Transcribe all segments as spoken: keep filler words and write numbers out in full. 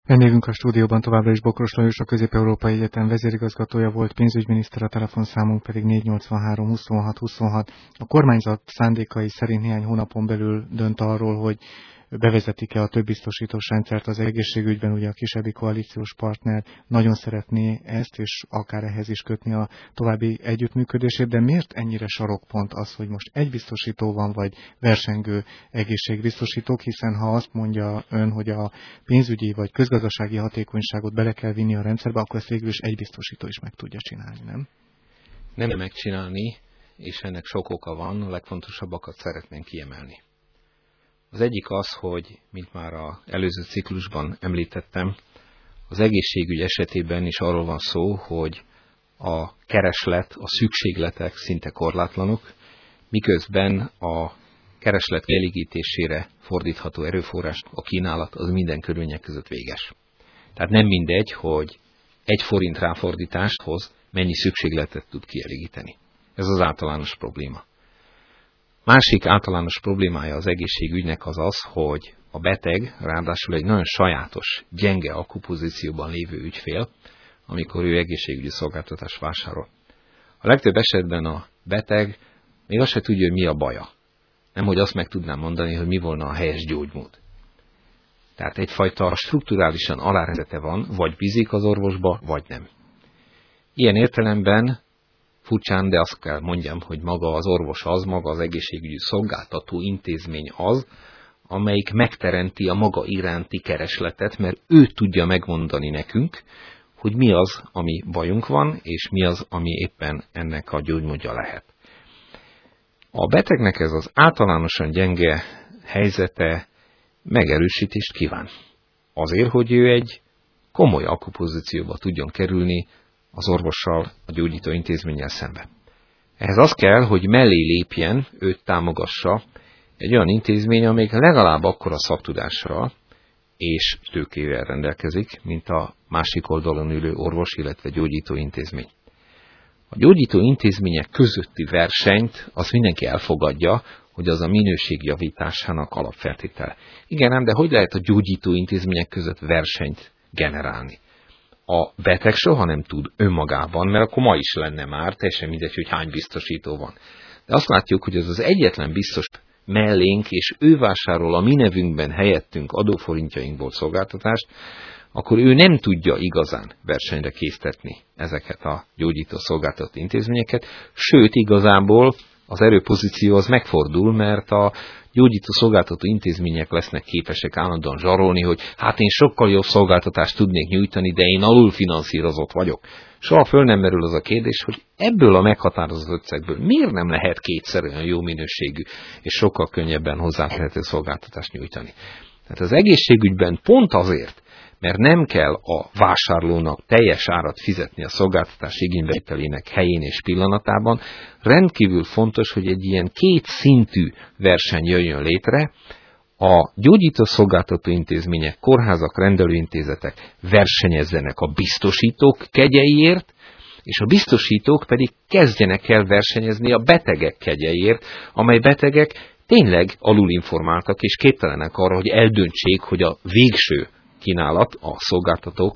Vendégünk a stúdióban továbbra is Bokros Lajos, a Közép-Európai Egyetem vezérigazgatója volt, pénzügyminiszter, a telefonszámunk pedig négy nyolcvanhárom huszonhat huszonhat. A kormányzat szándékai szerint néhány hónapon belül dönt arról, hogy bevezetik-e a többbiztosítós rendszert az egészségügyben. Ugye a kisebbi koalíciós partner nagyon szeretné ezt, és akár ehhez is kötni a további együttműködését, de miért ennyire sarokpont az, hogy most egy biztosító van, vagy versengő egészségbiztosítók, hiszen ha azt mondja ön, hogy a pénzügyi vagy közgazdasági hatékonyságot bele kell vinni a rendszerbe, akkor ezt végül is egy biztosító is meg tudja csinálni, nem? Nem megcsinálni, és ennek sok oka van, a legfontosabbakat szeretnénk kiemelni. Az egyik az, hogy, mint már az előző ciklusban említettem, az egészségügy esetében is arról van szó, hogy a kereslet, a szükségletek szinte korlátlanok, miközben a kereslet kielégítésére fordítható erőforrás, a kínálat az minden körülmények között véges. Tehát nem mindegy, hogy egy forint ráfordítást hoz, mennyi szükségletet tud kielégíteni. Ez az általános probléma. Másik általános problémája az egészségügynek az az, hogy a beteg ráadásul egy nagyon sajátos, gyenge alkupozícióban lévő ügyfél, amikor ő egészségügyi szolgáltatást vásárol. A legtöbb esetben a beteg még azt se tudja, hogy mi a baja. Nem, hogy azt meg tudnám mondani, hogy mi volna a helyes gyógymód. Tehát egyfajta strukturálisan alárendezete van, vagy bízik az orvosba, vagy nem. Ilyen értelemben furcsán, de azt kell mondjam, hogy maga az orvos az, maga az egészségügyi szolgáltató intézmény az, amelyik megteremti a maga iránti keresletet, mert ő tudja megmondani nekünk, hogy mi az, ami bajunk van, és mi az, ami éppen ennek a gyógymódja lehet. A betegnek ez az általánosan gyenge helyzete megerősítést kíván. Azért, hogy ő egy komoly akupozícióba tudjon kerülni az orvossal, a gyógyító intézménnyel szembe. Ehhez az kell, hogy mellé lépjen, őt támogassa egy olyan intézmény, amelyik legalább akkora szaktudással és tőkével rendelkezik, mint a másik oldalon ülő orvos, illetve gyógyító intézmény. A gyógyító intézmények közötti versenyt az mindenki elfogadja, hogy az a minőség javításának alapfeltétele. Igen, ám, de hogy lehet a gyógyító intézmények között versenyt generálni? A beteg soha nem tud önmagában, mert akkor ma is lenne már, teljesen mindegy, hogy hány biztosító van. De azt látjuk, hogy ez az egyetlen biztos mellénk, és ő vásárol a mi nevünkben helyettünk adóforintjainkból szolgáltatást, akkor ő nem tudja igazán versenyre késztetni ezeket a gyógyító szolgáltató intézményeket, sőt igazából az erőpozíció az megfordul, mert a gyógyító szolgáltató intézmények lesznek képesek állandóan zsarolni, hogy hát én sokkal jobb szolgáltatást tudnék nyújtani, de én alulfinanszírozott vagyok. Soha föl nem merül az a kérdés, hogy ebből a meghatározott összegből miért nem lehet kétszer olyan jó minőségű és sokkal könnyebben hozzáférhető szolgáltatást nyújtani. Tehát az egészségügyben pont azért, mert nem kell a vásárlónak teljes árat fizetni a szolgáltatás igénybevételének helyén és pillanatában, rendkívül fontos, hogy egy ilyen két szintű verseny jöjjön létre, a gyógyító szolgáltató intézmények, kórházak, rendelőintézetek versenyezzenek a biztosítók kegyeiért, és a biztosítók pedig kezdjenek el versenyezni a betegek kegyeiért, amely betegek tényleg alulinformáltak és képtelenek arra, hogy eldöntsék, hogy a végső kínálat, a szolgáltatók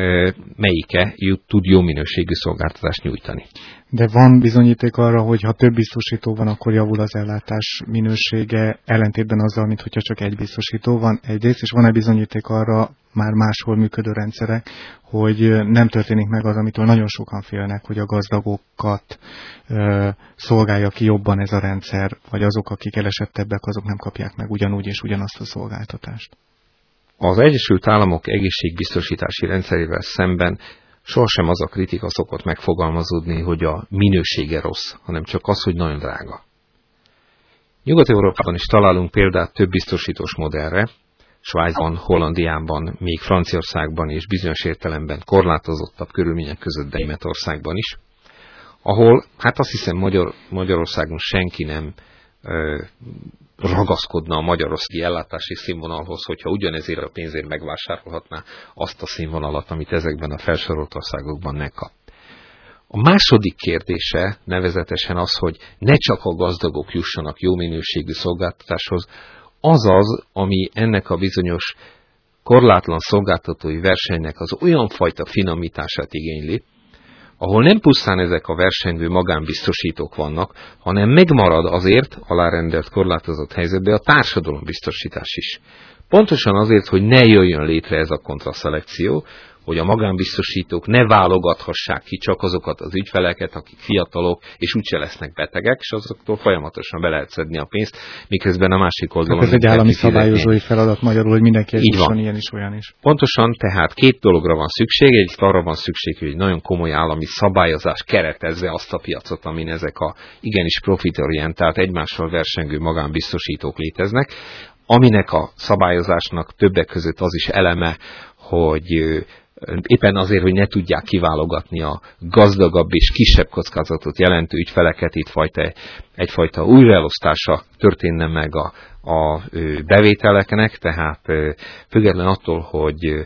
melyike tud jó minőségű szolgáltatást nyújtani. De van bizonyíték arra, hogy ha több biztosító van, akkor javul az ellátás minősége, ellentétben azzal, mint hogyha csak egy biztosító van egyrészt, és van-e bizonyíték arra már máshol működő rendszerek, hogy nem történik meg az, amitől nagyon sokan félnek, hogy a gazdagokat ö, szolgálja ki jobban ez a rendszer, vagy azok, akik elesettebbek, azok nem kapják meg ugyanúgy és ugyanazt a szolgáltatást. Az Egyesült Államok egészségbiztosítási rendszerével szemben sohasem az a kritika szokott megfogalmazódni, hogy a minősége rossz, hanem csak az, hogy nagyon drága. Nyugat-Európában is találunk példát több biztosítós modellre, Svájcban, Hollandiában, még Franciaországban és bizonyos értelemben korlátozottabb körülmények között, de Németországban is, ahol, hát azt hiszem Magyar, Magyarországon senki nem ö, ragaszkodna a magyarországi ellátási színvonalhoz, hogyha ugyanezért a pénzért megvásárolhatná azt a színvonalat, amit ezekben a felsorolt országokban megkap. A második kérdése nevezetesen az, hogy ne csak a gazdagok jussanak jó minőségű szolgáltatáshoz, az az, ami ennek a bizonyos korlátlan szolgáltatói versenynek az olyan fajta finomítását igényli, ahol nem pusztán ezek a versengő magánbiztosítók vannak, hanem megmarad azért alárendelt korlátozott helyzetben a társadalombiztosítás is. Pontosan azért, hogy ne jöjjön létre ez a kontraszelekció, hogy a magánbiztosítók ne válogathassák ki csak azokat az ügyfeleket, akik fiatalok, és úgyse lesznek betegek, és azoktól folyamatosan be lehet szedni a pénzt, miközben a másik oldalon... Hát ez egy állami szabályozói feladat magyarul, hogy mindenki jusson ilyen is, olyan is. Pontosan, tehát két dologra van szükség, egy arra van szükség, hogy egy nagyon komoly állami szabályozás keretezze azt a piacot, amin ezek a igenis profitorientált, egymással versengő magánbiztosítók léteznek, aminek a szabályozásnak többek között az is eleme, hogy éppen azért, hogy ne tudják kiválogatni a gazdagabb és kisebb kockázatot jelentő ügyfeleket, itt fajta, egyfajta újraelosztása történne meg a, a bevételeknek, tehát független attól, hogy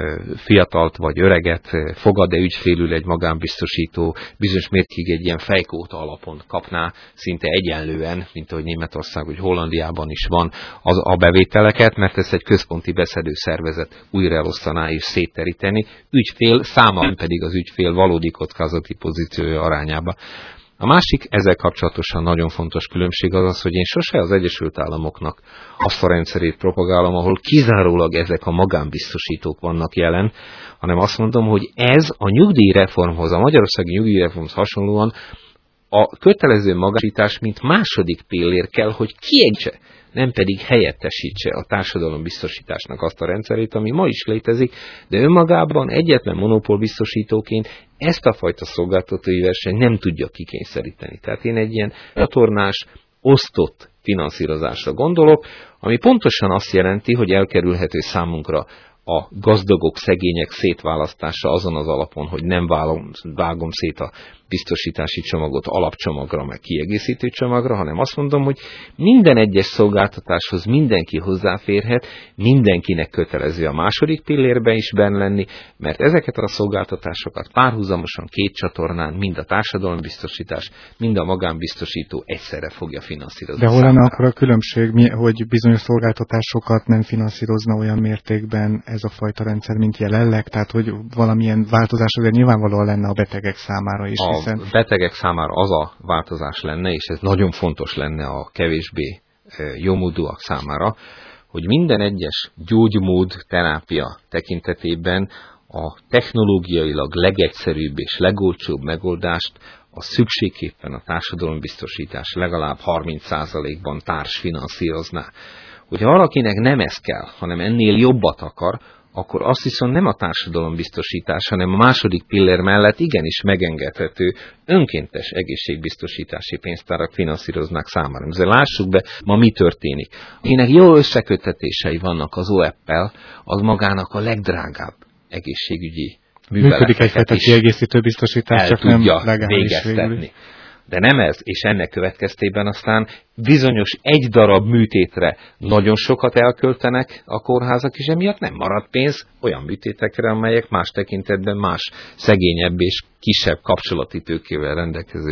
fiatalt vagy öreget fogad-e ügyfélül egy magánbiztosító, bizonyos mértékig egy ilyen fejkóta alapon kapná szinte egyenlően, mint ahogy Németország vagy Hollandiában is van az a bevételeket, mert ezt egy központi beszedő szervezet újraelosztaná és szétteríteni, ügyfél száma pedig az ügyfél valódi kockázati pozíciója arányába. A másik ezzel kapcsolatosan nagyon fontos különbség az az, hogy én sose az Egyesült Államoknak azt a rendszerét propagálom, ahol kizárólag ezek a magánbiztosítók vannak jelen, hanem azt mondom, hogy ez a nyugdíjreformhoz, a magyarországi nyugdíjreformhoz hasonlóan a kötelező magánbiztosítás, mint második pillér kell, hogy kiegészítse, nem pedig helyettesítse a társadalombiztosításnak azt a rendszerét, ami ma is létezik, de önmagában egyetlen monopólbiztosítóként ezt a fajta szolgáltatói verseny nem tudja kikényszeríteni. Tehát én egy ilyen csatornás, osztott finanszírozásra gondolok, ami pontosan azt jelenti, hogy elkerülhető számunkra a gazdagok, szegények szétválasztása azon az alapon, hogy nem vágom, vágom szét a biztosítási csomagot alapcsomagra, meg kiegészítő csomagra, hanem azt mondom, hogy minden egyes szolgáltatáshoz mindenki hozzáférhet, mindenkinek kötelező a második pillérben is benn lenni, mert ezeket a szolgáltatásokat párhuzamosan két csatornán, mind a társadalombiztosítás, mind a magánbiztosító egyszerre fogja finanszírozni. De hol lenne akkor a különbség, hogy bizonyos szolgáltatásokat nem finanszírozna olyan mértékben ez a fajta rendszer, mint jelenleg? Tehát, hogy valamilyen változás azért nyilvánvalóan lenne a betegek számára is. A hiszen... betegek számára az a változás lenne, és ez nagyon fontos lenne a kevésbé jómódúak számára, hogy minden egyes gyógymód, terápia tekintetében a technológiailag legegyszerűbb és legolcsóbb megoldást a szükségképpen a társadalombiztosítás legalább harminc százalékban társfinanszírozná. Hogyha valakinek nem ez kell, hanem ennél jobbat akar, akkor azt viszont nem a társadalombiztosítás, hanem a második pillér mellett igenis megengedhető önkéntes egészségbiztosítási pénztárak finanszíroznák számára. Ezzel lássuk be, ma mi történik. Akinek jó összeköttetései vannak az o e pé-el, az magának a legdrágább egészségügyi műveleteket működik egyfajta kiegészítő biztosítás, csak nem legális végeztetni. De nem ez, és ennek következtében aztán bizonyos egy darab műtétre nagyon sokat elköltenek a kórházak, és emiatt nem marad pénz olyan műtétekre, amelyek más tekintetben más szegényebb és kisebb kapcsolati tőkével rendelkező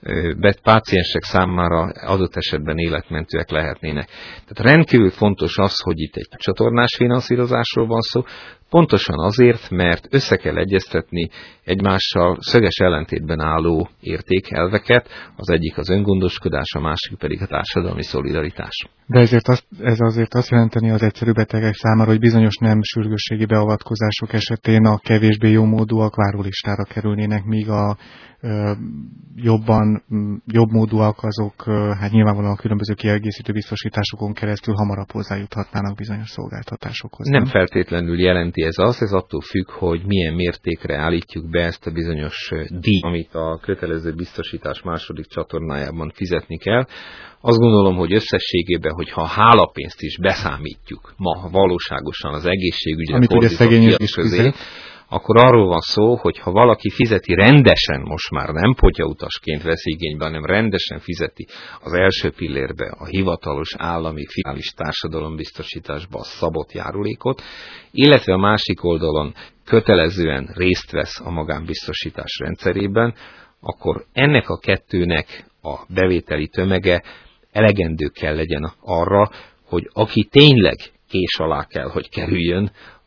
páciensek számára adott esetben életmentőek lehetnének. Tehát rendkívül fontos az, hogy itt egy csatornás finanszírozásról van szó, pontosan azért, mert össze kell egyeztetni egymással szöges ellentétben álló értékelveket, az egyik az öngondoskodás, a másik pedig a társadalmi szolidaritás. De ezért azt, ez azért azt jelenteni az egyszerű betegek számára, hogy bizonyos nem sürgősségi beavatkozások esetén a kevésbé jómódúak várólistára kerülnének, míg a ö, jobban, jobbmódúak azok ö, hát nyilvánvalóan a különböző kiegészítő biztosításokon keresztül hamarabb hozzájuthatnának bizonyos szolgáltatásokhoz. Nem, nem feltétlenül jelenti ez az, ez attól függ, hogy milyen mértékre állítjuk be ezt a bizonyos díj, amit a kötelező biztosítás második csatornájában fizetni kell. Azt gondolom, hogy összességében, hogyha a hálapénzt is beszámítjuk ma valóságosan az egészségügyre amit ugye szegény is közé, akkor arról van szó, hogy ha valaki fizeti rendesen, most már nem potyautasként vesz igénybe, hanem rendesen fizeti az első pillérbe a hivatalos állami fiskális társadalombiztosításba a szabott járulékot, illetve a másik oldalon kötelezően részt vesz a magánbiztosítás rendszerében, akkor ennek a kettőnek a bevételi tömege elegendő kell legyen arra, hogy aki tényleg kés alá kell, hogy kerüljön,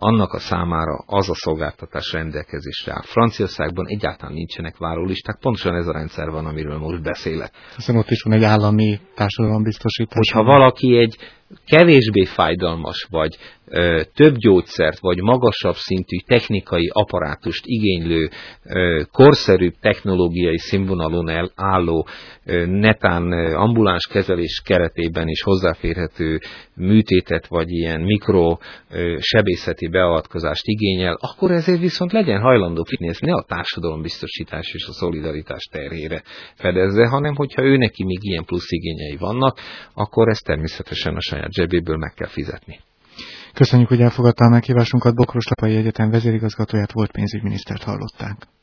annak a számára az a szolgáltatás rendelkezésre áll. Franciaországban egyáltalán nincsenek várólisták, pontosan ez a rendszer van, amiről most beszélek. Hiszen ott is van egy állami társadalombiztosítás. Hogyha valaki egy kevésbé fájdalmas, vagy ö, több gyógyszert, vagy magasabb szintű technikai apparátust igénylő, ö, korszerűbb technológiai színvonalon el, álló, ö, netán ö, ambuláns kezelés keretében is hozzáférhető műtétet, vagy ilyen mikro ö, sebészeti beavatkozást igényel, akkor ezért viszont legyen hajlandó figyelni, ne a társadalombiztosítás és a szolidaritás terhére fedezze, hanem hogyha ő neki még ilyen plusz igényei vannak, akkor ezt természetesen a saját zsebéből meg kell fizetni. Köszönjük, hogy elfogadta a meghívásunkat. Bokros Tapai Egyetem vezérigazgatóját, volt pénzügyminisztert hallották.